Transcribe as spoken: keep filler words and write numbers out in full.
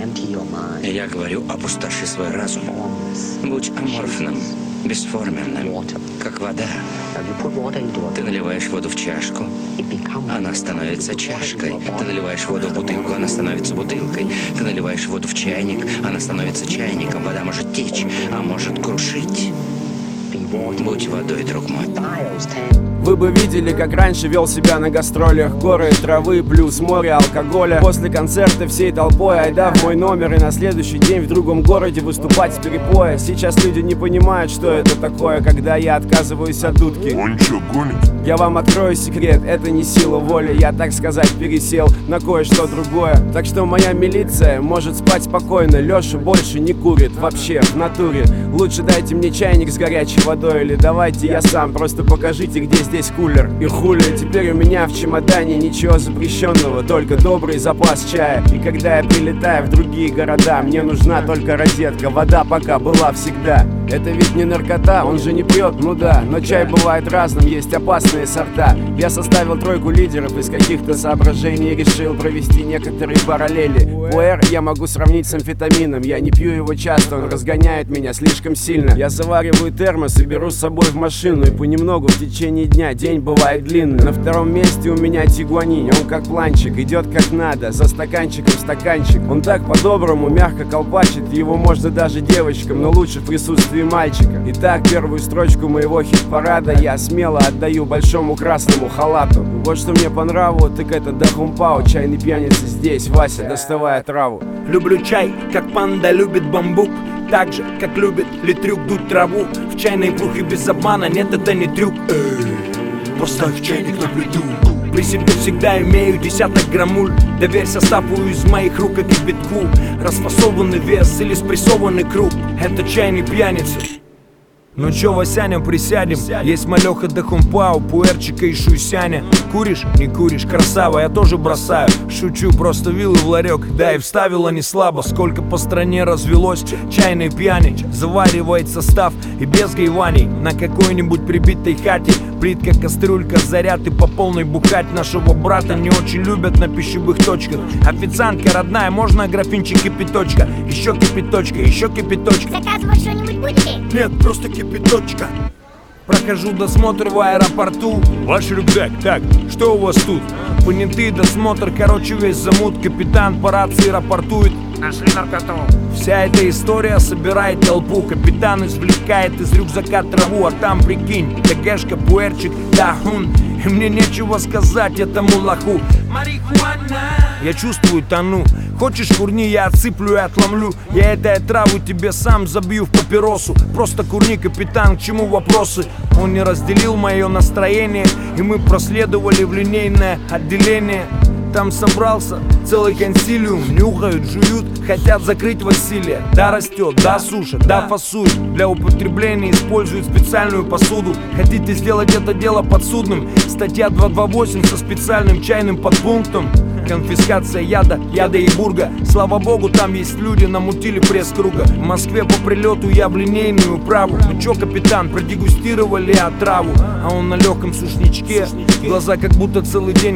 И я говорю, опустоши свой разум. Будь аморфным, бесформенным, как вода. Ты наливаешь воду в чашку, она становится чашкой. Ты наливаешь воду в бутылку, она становится бутылкой. Ты наливаешь воду в чайник, она становится чайником. Вода может течь, а может крушить. Будь водой, друг мой. Вы бы видели, как раньше вел себя на гастролях. Горы, травы, плюс море алкоголя. После концерта всей толпой айда в мой номер. И на следующий день в другом городе выступать с перепоя. Сейчас люди не понимают, что это такое, когда я отказываюсь от дудки. Он чё, гонит? Я вам открою секрет, это не сила воли. Я, так сказать, пересел на кое-что другое. Так что моя милиция может спать спокойно. Леша больше не курит, вообще, в натуре. Лучше дайте мне чайник с горячей водой. Или давайте я сам, просто покажите, где здесь кулер. И хули, теперь у меня в чемодане ничего запрещенного, только добрый запас чая. И когда я прилетаю в другие города, мне нужна только розетка. Вода пока была всегда. Это ведь не наркота, он же не пьет, ну да. Но чай бывает разным, есть опасные сорта. Я составил тройку лидеров из каких-то соображений. Решил провести некоторые параллели. Пуэр я могу сравнить с амфетамином. Я не пью его часто, он разгоняет меня слишком сильно. Я завариваю термос и беру с собой в машину. И понемногу в течение дня, день бывает длинный. На втором месте у меня тигуанин. Он как планчик, идет как надо, за стаканчиком стаканчик. Он так по-доброму мягко колпачит. Его можно даже девочкам, но лучше в присутствии мальчика. Итак, первую строчку моего хит-парада я смело отдаю большому красному халату. Вот что мне по нраву, так это Дахумпао. Чайный пьяница здесь, Вася, доставая траву. Люблю чай, как панда любит бамбук. Так же, как любит литрюк дуть траву. В чайной брухе без обмана, нет, это не трюк. Эй, поставь чайник на плиту. При себе всегда имею десяток граммуль. Доверь составу из моих рук и кипятку. Расфасованный вес или спрессованный круг. Это чайный пьяница. Ну чё, Васяня, присядем? Есть малёха Дахумпао, пуэрчика и шуйсяня. Куришь? Не куришь, красава, я тоже бросаю. Шучу, просто вилы в ларек, да и вставила не слабо. Сколько по стране развелось чайной пьяни. Заваривает состав и без гайваний. На какой-нибудь прибитой хате плитка, кастрюлька, заряд и по полной бухать. Нашего брата не очень любят на пищевых точках. Официантка родная, можно графинчик кипяточка. Еще кипяточка, еще кипяточка. Заказывать что-нибудь будете? Нет, просто кипяточка. Прохожу досмотр в аэропорту. Ваш рюкзак, так, что у вас тут? Понятый досмотр, короче, весь замут. Капитан по рации рапортует: нашли наркоту. Вся эта история собирает толпу. Капитан извлекает из рюкзака траву. А там, прикинь, ТГшка, пуэрчик, дахун. И мне нечего сказать этому лоху. Марихуана. Я чувствую, тону. Хочешь, курни, я отсыплю и отломлю. Я этой траву тебе сам забью в папиросу. Просто курни, капитан, к чему вопросы? Он не разделил мое настроение, и мы проследовали в линейное отделение. Там собрался целый консилиум. Нюхают, жуют, хотят закрыть Василия. Да растет, да сушат, да фасуют. Для употребления используют специальную посуду. Хотите сделать это дело подсудным? Статья двести двадцать восемь со специальным чайным подпунктом. Конфискация яда, яда и бурга. Слава богу, там есть люди, намутили пресс-круга. В Москве по прилету я в линейную управу. Ну чё, капитан, продегустировали отраву? А он на легком сушничке. Глаза как будто целый день